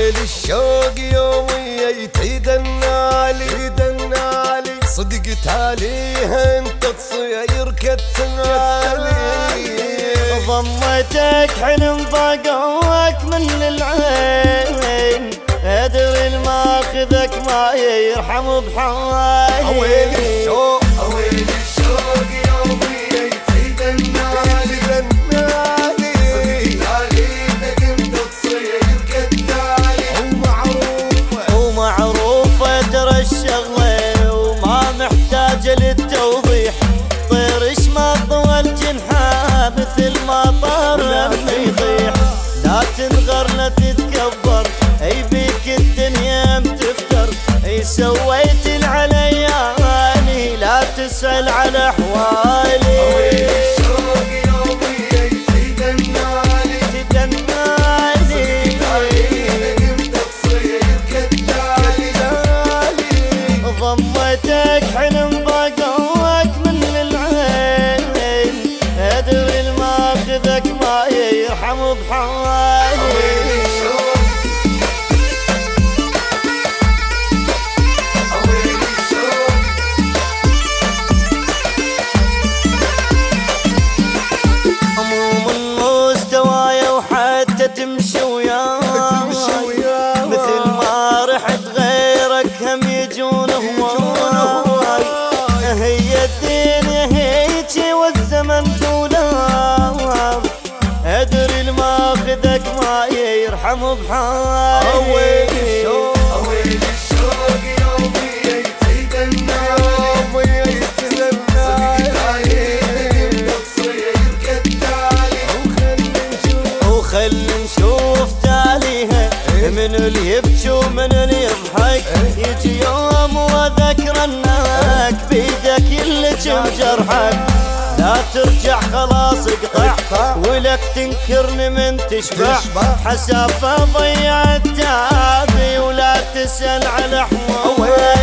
ويل الشوق يومي تدنالي صدقت عليها انت تصير كالتالي. ضمتك حلم ضاقوك من العين ادري الماخذك ما يرحم بحالي. ويل الشوق يومي تدنالي صدقت عليك انت تصير كالتالي. ومعروفة ترى الشغلة وما محتاجة للتوضيح، طير اشمط والجنحة مثل ما طار لما يطيح. لا تنغر لا تتكبر اي بيك الدنيا متفتر، اي سويت العلياني لا تسأل على احوالي. الشوق يومي تدنالي انت تصير كالتالي. ضمتك حلم ضاقوك من العين ادري الماخذك ما يرحم بحالي. تمشي وياي مثل ما رحت غيرك هم يجون هواي. هي الدنيا هيجي والزمن طولها ادري الماخذك ما يرحم بحالي. الشوق يومي تدنالي صدقت عليك انت تصير كالتالي. وخل نشوف تاليها من اللي يبكي ومن اللي يضحك. يجي يوم وذكرناك بيدك اللي جرحك، لا ترجع خلاص اقطع ولك تنكرني من تشبع. حسافة ضيعت تعبي ولا تسأل على احوالي.